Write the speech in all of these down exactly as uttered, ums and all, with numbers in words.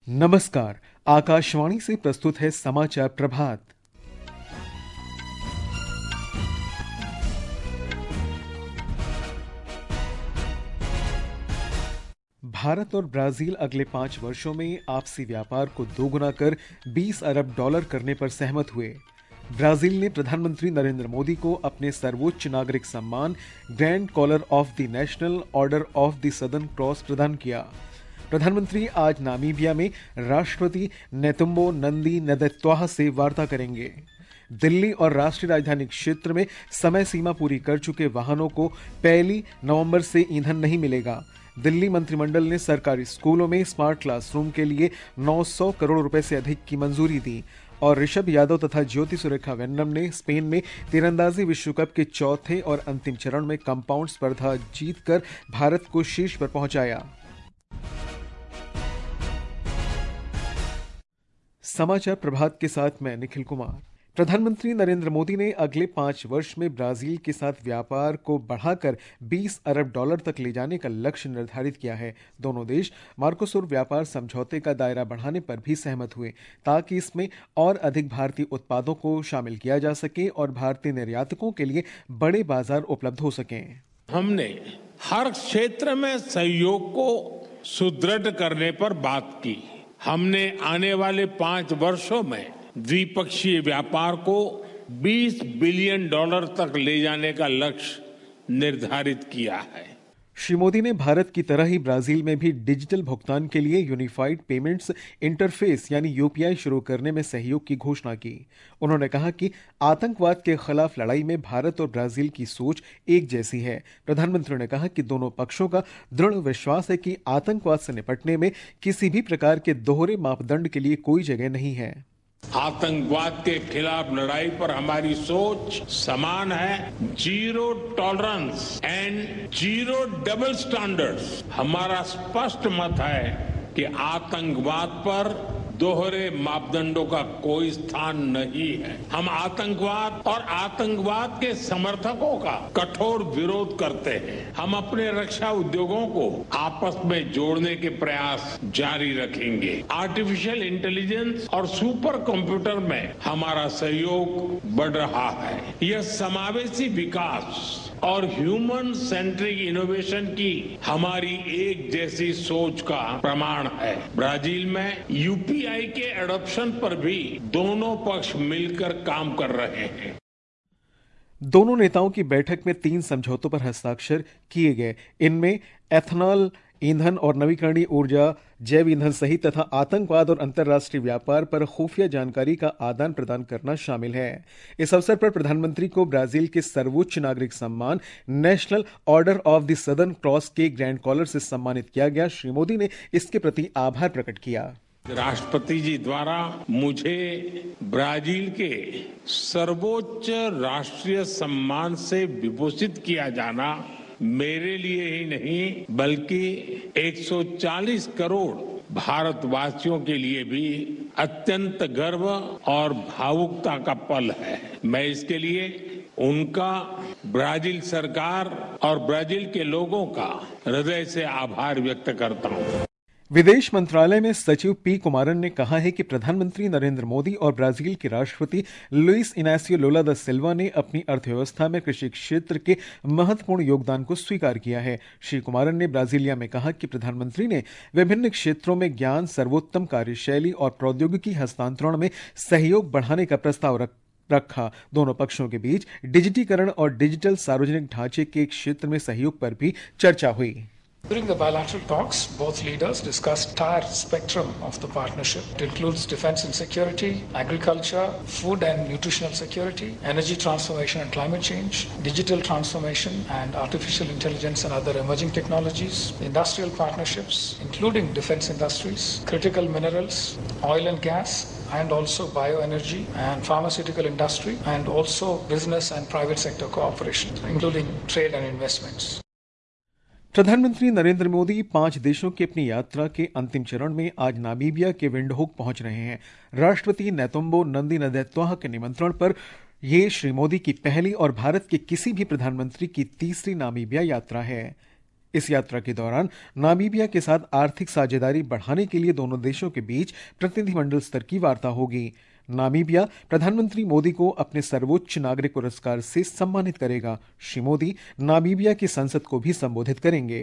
नमस्कार, आकाशवाणी से प्रस्तुत है समाचार प्रभात। भारत और ब्राजील अगले पांच वर्षों में आपसी व्यापार को दोगुना कर बीस अरब डॉलर करने पर सहमत हुए। ब्राजील ने प्रधानमंत्री नरेंद्र मोदी को अपने सर्वोच्च नागरिक सम्मान Grand Collar of the National Order of the Southern Cross प्रदान किया। प्रधानमंत्री आज नामीबिया में राष्ट्रपति नेतुम्बो नंदी नदैत्वाहा से वार्ता करेंगे। दिल्ली और राष्ट्रीय राजधानी क्षेत्र में समय सीमा पूरी कर चुके वाहनों को पहली नवंबर से ईंधन नहीं मिलेगा। दिल्ली मंत्रिमंडल ने सरकारी स्कूलों में स्मार्ट क्लासरूम के लिए नौ सौ करोड़ रुपए से अधिक की मंजूरी दी। और ऋषभ यादव तथा ज्योति सुरेखा वेन्नम ने स्पेन में तीरंदाजी विश्व कप के चौथे और अंतिम चरण में कंपाउंड स्पर्धा जीतकर भारत को शीर्ष पर पहुंचाया। समाचार प्रभात के साथ मैं निखिल कुमार। प्रधानमंत्री नरेंद्र मोदी ने अगले पांच वर्ष में ब्राजील के साथ व्यापार को बढ़ाकर बीस अरब डॉलर तक ले जाने का लक्ष्य निर्धारित किया है। दोनों देश मार्कोसुर व्यापार समझौते का दायरा बढ़ाने पर भी सहमत हुए ताकि इसमें और अधिक भारतीय उत्पादों को शामिल किया जा सके और भारतीय निर्यातकों के लिए बड़े बाजार उपलब्ध हो सकें। हमने हर क्षेत्र में सहयोग को सुदृढ़ करने पर बात की। हमने आने वाले पांच वर्षों में द्विपक्षीय व्यापार को बीस बिलियन डॉलर तक ले जाने का लक्ष्य निर्धारित किया है। श्री मोदी ने भारत की तरह ही ब्राजील में भी डिजिटल भुगतान के लिए यूनिफाइड पेमेंट्स इंटरफेस यानी यूपीआई शुरू करने में सहयोग की घोषणा की। उन्होंने कहा कि आतंकवाद के खिलाफ लड़ाई में भारत और ब्राजील की सोच एक जैसी है। प्रधानमंत्री ने कहा कि दोनों पक्षों का दृढ़ विश्वास है कि आतंकवाद से निपटने में किसी भी प्रकार के दोहरे मापदंड के लिए कोई जगह नहीं है। आतंकवाद के खिलाफ लड़ाई पर हमारी सोच समान है। Zero tolerance and zero double standards. हमारा स्पष्ट मत है कि आतंकवाद पर दोहरे मापदंडों का कोई स्थान नहीं है। हम आतंकवाद और आतंकवाद के समर्थकों का कठोर विरोध करते हैं। हम अपने रक्षा उद्योगों को आपस में जोड़ने के प्रयास जारी रखेंगे। आर्टिफिशियल इंटेलिजेंस और सुपर कंप्यूटर में हमारा सहयोग बढ़ रहा है। यह समावेशी विकास और ह्यूमन सेंट्रिक इनोवेशन की हमारी एक जैसी सोच का प्रमाण है। ब्राजील में यूपीआई के एडॉप्शन पर भी दोनों पक्ष मिलकर काम कर रहे हैं। दोनों नेताओं की बैठक में तीन समझौतों पर हस्ताक्षर किए गए। इनमें एथनॉल ईंधन और नवीकरणीय ऊर्जा, जैव ईंधन सहित तथा आतंकवाद और अंतर्राष्ट्रीय व्यापार पर खुफिया जानकारी का आदान प्रदान करना शामिल है। इस अवसर पर प्रधानमंत्री को ब्राजील के सर्वोच्च नागरिक सम्मान National Order of the Southern Cross के ग्रैंड कॉलर से सम्मानित किया गया। श्री मोदी ने इसके प्रति आभार प्रकट किया। राष्ट्रपति जी द्वारा मुझे ब्राजील के सर्वोच्च राष्ट्रीय सम्मान से विभूषित किया जाना मेरे लिए ही नहीं बल्कि एक सौ चालीस करोड़ भारतवासियों के लिए भी अत्यंत गर्व और भावुकता का पल है। मैं इसके लिए उनका, ब्राजील सरकार और ब्राजील के लोगों का हृदय से आभार व्यक्त करता हूं। विदेश मंत्रालय में सचिव पी कुमारन ने कहा है कि प्रधानमंत्री नरेंद्र मोदी और ब्राजील के राष्ट्रपति लुइस इनासियो लुला दा सिल्वा ने अपनी अर्थव्यवस्था में कृषि क्षेत्र के महत्वपूर्ण योगदान को स्वीकार किया है। श्री कुमारन ने ब्राजीलिया में कहा कि प्रधानमंत्री ने विभिन्न क्षेत्रों में ज्ञान, सर्वोत्तम कार्यशैली और प्रौद्योगिकी हस्तांतरण में सहयोग बढ़ाने का प्रस्ताव रख रखा। दोनों पक्षों के बीच डिजिटीकरण और डिजिटल सार्वजनिक ढांचे के क्षेत्र में सहयोग पर भी चर्चा हुई। During the bilateral talks, both leaders discussed the entire spectrum of the partnership. It includes defense and security, agriculture, food and nutritional security, energy transformation and climate change, digital transformation and artificial intelligence and other emerging technologies, industrial partnerships, including defense industries, critical minerals, oil and gas, and also bioenergy and pharmaceutical industry, and also business and private sector cooperation, including trade and investments. प्रधानमंत्री नरेंद्र मोदी पांच देशों की अपनी यात्रा के अंतिम चरण में आज नामीबिया के विंडहोक पहुंच रहे हैं। राष्ट्रपति नेतुम्बो नंदी नदैत्वाहा के निमंत्रण पर यह श्री मोदी की पहली और भारत के किसी भी प्रधानमंत्री की तीसरी नामीबिया यात्रा है। इस यात्रा के दौरान नामीबिया के साथ आर्थिक साझेदारी बढ़ाने के लिए दोनों देशों के बीच प्रतिनिधिमंडल स्तर की वार्ता होगी। नामीबिया प्रधानमंत्री मोदी को अपने सर्वोच्च नागरिक पुरस्कार से सम्मानित करेगा। श्री मोदी नामीबिया की संसद को भी संबोधित करेंगे।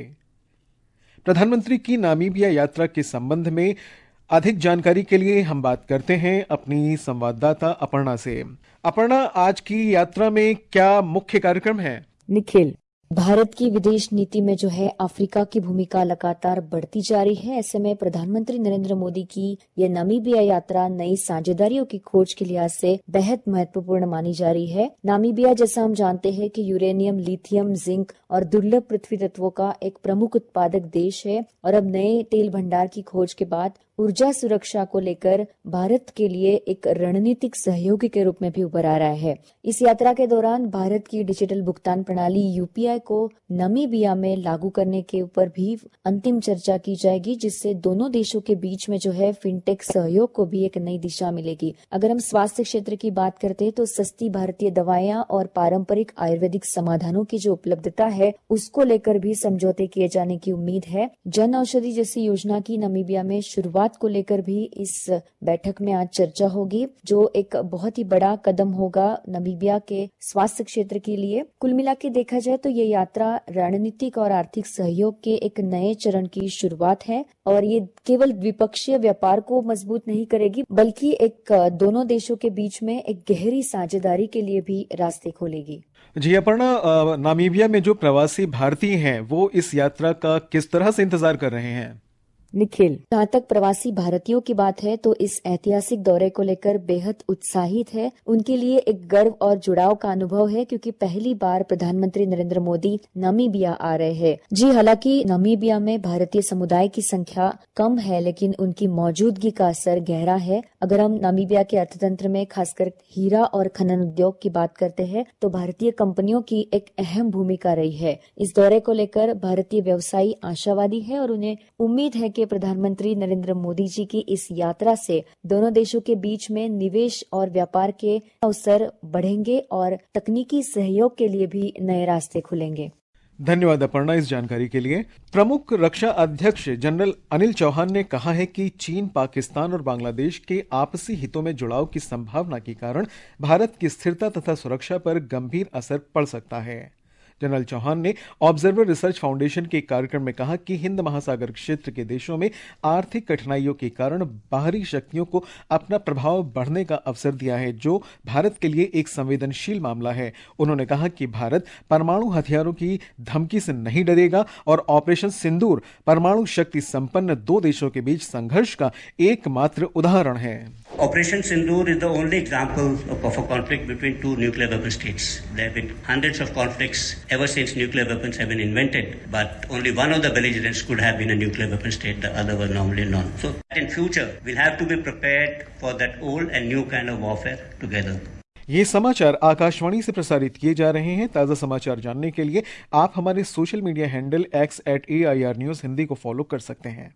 प्रधानमंत्री की नामीबिया यात्रा के संबंध में अधिक जानकारी के लिए हम बात करते हैं अपनी संवाददाता अपर्णा से। अपर्णा, आज की यात्रा में क्या मुख्य कार्यक्रम है? निखिल, भारत की विदेश नीति में जो है अफ्रीका की भूमिका लगातार बढ़ती जा रही है। ऐसे में प्रधानमंत्री नरेंद्र मोदी की यह नामीबिया यात्रा नई साझेदारियों की खोज के लिहाज से बेहद महत्वपूर्ण मानी जा रही है। नामीबिया, जैसा हम जानते हैं कि यूरेनियम, लिथियम, जिंक और दुर्लभ पृथ्वी तत्वों का एक प्रमुख उत्पादक देश है और अब नए तेल भंडार की खोज के बाद ऊर्जा सुरक्षा को लेकर भारत के लिए एक रणनीतिक सहयोगी के रूप में भी उभर आ रहा है। इस यात्रा के दौरान भारत की डिजिटल भुगतान प्रणाली यूपीआई को नामीबिया में लागू करने के ऊपर भी अंतिम चर्चा की जाएगी, जिससे दोनों देशों के बीच में जो है फिनटेक सहयोग को भी एक नई दिशा मिलेगी। अगर हम स्वास्थ्य क्षेत्र की बात करते हैं तो सस्ती भारतीय दवाएं और पारंपरिक आयुर्वेदिक समाधानों की जो उपलब्धता है उसको लेकर भी समझौते किए जाने की उम्मीद है। जन औषधि जैसी योजना की नामीबिया में शुरुआत को लेकर भी इस बैठक में आज चर्चा होगी, जो एक बहुत ही बड़ा कदम होगा नामीबिया के स्वास्थ्य क्षेत्र के लिए। कुल मिला के देखा जाए तो ये यात्रा रणनीतिक और आर्थिक सहयोग के एक नए चरण की शुरुआत है और ये केवल द्विपक्षीय व्यापार को मजबूत नहीं करेगी, बल्कि एक दोनों देशों के बीच में एक गहरी साझेदारी के लिए भी रास्ते खोलेगी। जी अपर्णा, नामीबिया में जो प्रवासी भारतीय हैं वो इस यात्रा का किस तरह से इंतजार कर रहे हैं? निखिल, जहाँ तक प्रवासी भारतीयों की बात है तो इस ऐतिहासिक दौरे को लेकर बेहद उत्साहित है। उनके लिए एक गर्व और जुड़ाव का अनुभव है, क्योंकि पहली बार प्रधानमंत्री नरेंद्र मोदी नामीबिया आ रहे हैं। जी, हालांकि नामीबिया में भारतीय समुदाय की संख्या कम है, लेकिन उनकी मौजूदगी का असर गहरा है। अगर हम नामीबिया के अर्थतंत्र में खासकर हीरा और खनन उद्योग की बात करते हैं तो भारतीय कंपनियों की एक अहम भूमिका रही है। इस दौरे को लेकर भारतीय व्यवसायी आशावादी है और उन्हें उम्मीद है कि प्रधानमंत्री नरेंद्र मोदी जी की इस यात्रा से दोनों देशों के बीच में निवेश और व्यापार के अवसर बढ़ेंगे और तकनीकी सहयोग के लिए भी नए रास्ते खुलेंगे। धन्यवाद अपर्णा इस जानकारी के लिए। प्रमुख रक्षा अध्यक्ष जनरल अनिल चौहान ने कहा है कि चीन, पाकिस्तान और बांग्लादेश के आपसी हितों में जुड़ाव की संभावना के कारण भारत की स्थिरता तथा सुरक्षा पर गंभीर असर पड़ सकता है। जनरल चौहान ने ऑब्जर्वर रिसर्च फाउंडेशन के कार्यक्रम में कहा कि हिंद महासागर क्षेत्र के देशों में आर्थिक कठिनाइयों के कारण बाहरी शक्तियों को अपना प्रभाव बढ़ने का अवसर दिया है, जो भारत के लिए एक संवेदनशील मामला है। उन्होंने कहा कि भारत परमाणु हथियारों की धमकी से नहीं डरेगा और ऑपरेशन सिंदूर परमाणु शक्ति संपन्न दो देशों के बीच संघर्ष का एकमात्र उदाहरण है। Operation Sindoor is the only example of a conflict between two nuclear weapon states. There have been hundreds of conflicts ever since nuclear weapons have been invented, but only one of the belligerents could have been a nuclear weapon state, the other was normally none. So in future, we'll have to be prepared for that old and new kind of warfare together. ये समाचार आकाशवाणी से प्रसारित किए जा रहे हैं। ताज़ा समाचार जानने के लिए आप हमारे social media handle X at A I R news Hindi को फॉलो कर सकते हैं।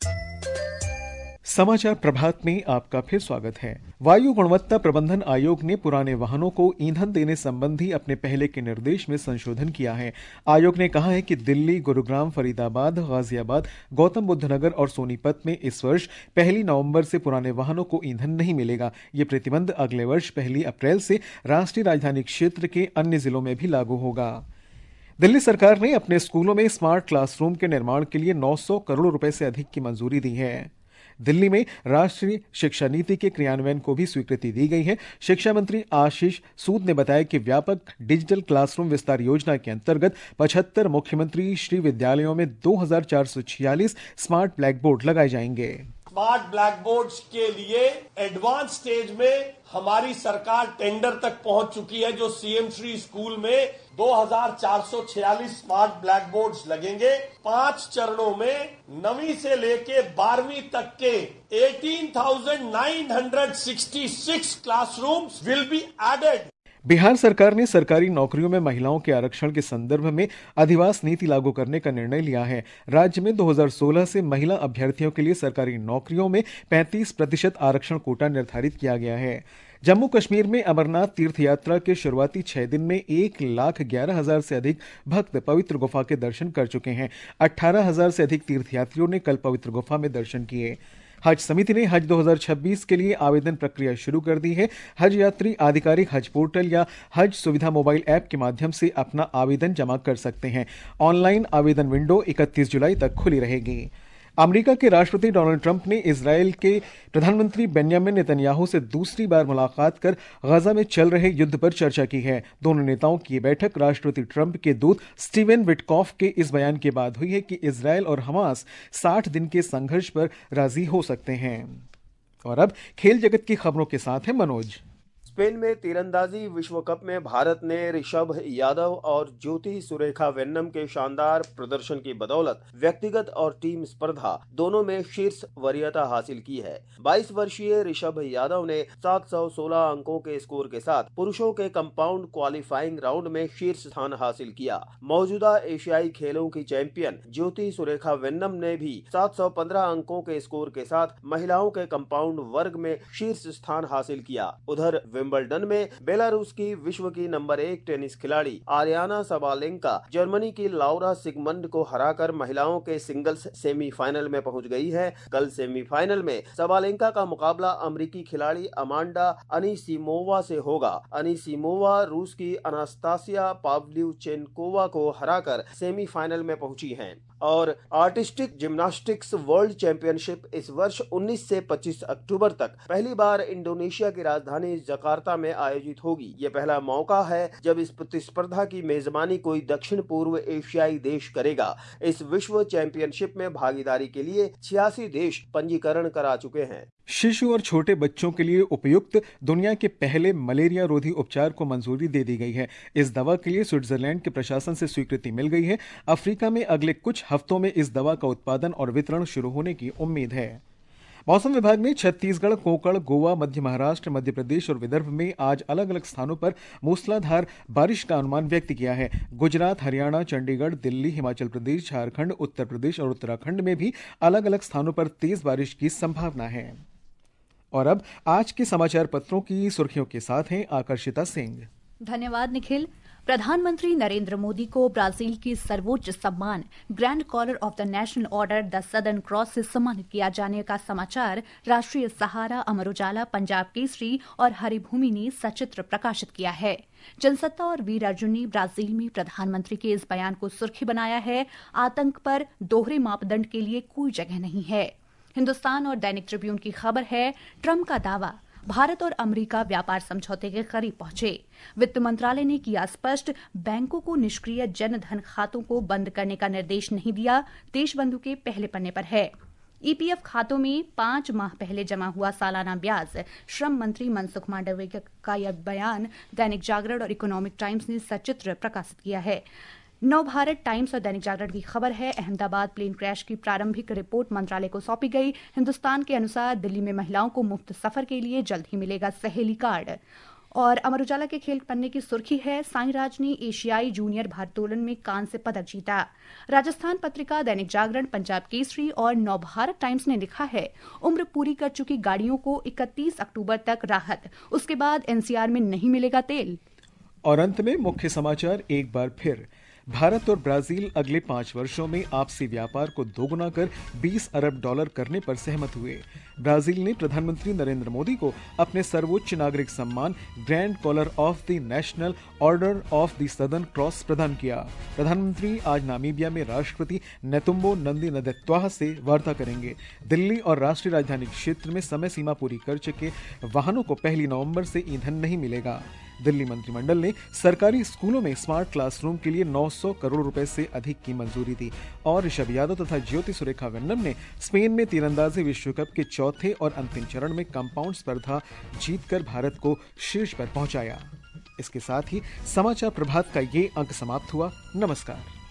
समाचार प्रभात में आपका फिर स्वागत है। वायु गुणवत्ता प्रबंधन आयोग ने पुराने वाहनों को ईंधन देने संबंधी अपने पहले के निर्देश में संशोधन किया है। आयोग ने कहा है कि दिल्ली, गुरुग्राम, फरीदाबाद, गाजियाबाद, गौतम बुद्ध नगर और सोनीपत में इस वर्ष पहली नवंबर से पुराने वाहनों को ईंधन नहीं मिलेगा। ये प्रतिबंध अगले वर्ष पहली अप्रैल से राष्ट्रीय राजधानी क्षेत्र के अन्य जिलों में भी लागू होगा। दिल्ली सरकार ने अपने स्कूलों में स्मार्ट क्लासरूम के निर्माण के लिए नौ सौ करोड़ रुपए से अधिक की मंजूरी दी है। दिल्ली में राष्ट्रीय शिक्षा नीति के क्रियान्वयन को भी स्वीकृति दी गई है। शिक्षा मंत्री आशीष सूद ने बताया कि व्यापक डिजिटल क्लासरूम विस्तार योजना के अंतर्गत पचहत्तर मुख्यमंत्री श्री विद्यालयों में दो हजार चार सौ छियालीस स्मार्ट ब्लैक बोर्ड लगाए जाएंगे। स्मार्ट ब्लैक बोर्ड्स के लिए एडवांस स्टेज में हमारी सरकार टेंडर तक पहुंच चुकी है। जो सीएम श्री स्कूल में दो हजार चार सौ छियालीस स्मार्ट ब्लैक बोर्ड्स लगेंगे। पांच चरणों में नवीं से लेके बारहवीं तक के अठारह हज़ार नौ सौ छियासठ classrooms will be added. Bihar सरकार ने सरकारी नौकरियों में महिलाओं के आरक्षण के संदर्भ में अधिवास नीति लागू करने का निर्णय लिया है। राज्य में दो हजार सोलह से महिला अभ्यर्थियों के लिए सरकारी नौकरियों में पैंतीस प्रतिशत आरक्षण कोटा निर्धारित किया गया है। जम्मू कश्मीर में अमरनाथ तीर्थ यात्रा के शुरुआती छह दिन में एक लाख ग्यारह हजार से अधिक भक्त पवित्र गुफा के दर्शन कर चुके हैं। अठारह हजार से अधिक तीर्थयात्रियों ने कल पवित्र गुफा में दर्शन किए। हज समिति ने हज दो हज़ार छब्बीस के लिए आवेदन प्रक्रिया शुरू कर दी है। हज यात्री आधिकारिक हज पोर्टल या हज सुविधा मोबाइल ऐप के माध्यम से अपना आवेदन जमा कर सकते हैं। ऑनलाइन आवेदन विंडो इकतीस जुलाई तक खुली रहेगी। अमेरिका के राष्ट्रपति डोनाल्ड ट्रंप ने इजरायल के प्रधानमंत्री बेंजामिन नेतन्याहू से दूसरी बार मुलाकात कर गजा में चल रहे युद्ध पर चर्चा की है। दोनों नेताओं की बैठक राष्ट्रपति ट्रंप के दूत स्टीवन विटकॉफ के इस बयान के बाद हुई है कि इजरायल और हमास साठ दिन के संघर्ष पर राजी हो सकते हैं। और अब खेल जगत की खबरों के साथ है मनोज। स्पेन में तीरंदाजी विश्व कप में भारत ने ऋषभ यादव और ज्योति सुरेखा वेन्नम के शानदार प्रदर्शन की बदौलत व्यक्तिगत और टीम स्पर्धा दोनों में शीर्ष वरीयता हासिल की है। बाईस वर्षीय ऋषभ यादव ने सात सौ सोलह अंकों के स्कोर के साथ पुरुषों के कंपाउंड क्वालिफाइंग राउंड में शीर्ष स्थान हासिल किया। मौजूदा एशियाई खेलों की चैंपियन ज्योति सुरेखा वेन्नम ने भी सात सौ पंद्रह अंकों के स्कोर के साथ महिलाओं के कंपाउंड वर्ग में शीर्ष स्थान हासिल किया। उधर विंबलडन में बेलारूस की विश्व की नंबर एक टेनिस खिलाड़ी आर्याना सबालेंका जर्मनी की लाउरा सिगमंड को हराकर महिलाओं के सिंगल्स सेमीफाइनल में पहुंच गई है। कल सेमीफाइनल में सबालेंका का मुकाबला अमेरिकी खिलाड़ी अमांडा अनीसिमोवा से होगा। अनीसिमोवा रूस की अनास्तासिया पाव्ल्यूचेंकोवा को हराकर सेमीफाइनल में पहुंची हैं। और आर्टिस्टिक जिम्नास्टिक्स वर्ल्ड चैंपियनशिप इस वर्ष उन्नीस से पच्चीस अक्टूबर तक पहली बार इंडोनेशिया की राजधानी जकार्ता में आयोजित होगी। ये पहला मौका है जब इस प्रतिस्पर्धा की मेजबानी कोई दक्षिण पूर्व एशियाई देश करेगा। इस विश्व चैंपियनशिप में भागीदारी के लिए छियासी देश पंजीकरण करा चुके हैं। शिशु और छोटे बच्चों के लिए उपयुक्त दुनिया के पहले मलेरिया रोधी उपचार को मंजूरी दे दी गई है। इस दवा के लिए स्विट्जरलैंड के प्रशासन से स्वीकृति मिल गई है। अफ्रीका में अगले कुछ हफ्तों में इस दवा का उत्पादन और वितरण शुरू होने की उम्मीद है। मौसम विभाग ने छत्तीसगढ़, कोंकण, गोवा, मध्य महाराष्ट्र, मध्य प्रदेश और विदर्भ में आज अलग अलग स्थानों पर मूसलाधार बारिश का अनुमान व्यक्त किया है। गुजरात, हरियाणा, चंडीगढ़, दिल्ली, हिमाचल प्रदेश, झारखंड, उत्तर प्रदेश और उत्तराखंड में भी अलग अलग स्थानों पर तेज बारिश की संभावना है। और अब आज के समाचार पत्रों की सुर्खियों के साथ हैं आकर्षिता सिंह। धन्यवाद निखिल। प्रधानमंत्री नरेंद्र मोदी को ब्राजील की सर्वोच्च सम्मान Grand Collar of the National Order the Southern Cross से सम्मानित किया जाने का समाचार राष्ट्रीय सहारा, अमर उजाला, पंजाब केसरी और हरिभूमि ने सचित्र प्रकाशित किया है। जनसत्ता और वीर अर्जुन ने ब्राजील में प्रधानमंत्री के इस बयान को सुर्खी बनाया है, आतंक पर दोहरे मापदंड के लिए कोई जगह नहीं है। हिंदुस्तान और दैनिक ट्रिब्यून की खबर है, ट्रंप का दावा, भारत और अमेरिका व्यापार समझौते के करीब पहुंचे। वित्त मंत्रालय ने किया स्पष्ट, बैंकों को निष्क्रिय जन धन खातों को बंद करने का निर्देश नहीं दिया। देशबंधु के पहले पन्ने पर है। ईपीएफ खातों में पांच माह पहले जमा हुआ सालाना ब्याज। श्रम मंत्री मनसुख मांडविया का यह बयान दैनिक जागरण और इकोनॉमिक टाइम्स ने सचित्र प्रकाशित किया है। नव भारत टाइम्स और दैनिक जागरण की खबर है, अहमदाबाद प्लेन क्रैश की प्रारंभिक रिपोर्ट मंत्रालय को सौंपी गई। हिंदुस्तान के अनुसार दिल्ली में महिलाओं को मुफ्त सफर के लिए जल्द ही मिलेगा सहेली कार्ड। और अमर उजाला के खेल पन्ने की सुर्खी है, साईराज ने एशियाई जूनियर भारोत्तोलन में कांस्य पदक जीता। राजस्थान पत्रिका, दैनिक जागरण, पंजाब केसरी और नव भारत टाइम्स ने लिखा है, उम्र पूरी कर चुकी गाड़ियों को इकतीस अक्टूबर तक राहत, उसके बाद एनसीआर में नहीं मिलेगा तेल। और अंत में मुख्य समाचार एक बार फिर। भारत और ब्राजील अगले पांच वर्षों में आपसी व्यापार को दोगुना कर बीस अरब डॉलर करने पर सहमत हुए। ब्राजील ने प्रधानमंत्री नरेंद्र मोदी को अपने सर्वोच्च नागरिक सम्मान Grand Collar of the National Order of the Southern Cross प्रदान किया। प्रधानमंत्री आज नामीबिया में राष्ट्रपति नेतुम्बो नंदी नदेत्वाह से वार्ता करेंगे। दिल्ली और राष्ट्रीय राजधानी क्षेत्र में समय सीमा पूरी कर चुके वाहनों को पहली नवंबर से ईंधन नहीं मिलेगा। दिल्ली मंत्रिमंडल ने सरकारी स्कूलों में स्मार्ट क्लासरूम के लिए नौ सौ करोड़ रुपए से अधिक की मंजूरी दी। और ऋषभ यादव तथा ज्योति सुरेखा वेन्नम ने स्पेन में तीरंदाजी विश्व कप के चौथे और अंतिम चरण में कंपाउंड स्पर्धा जीतकर भारत को शीर्ष पर पहुंचाया। इसके साथ ही समाचार प्रभात का ये अंक समाप्त हुआ। नमस्कार।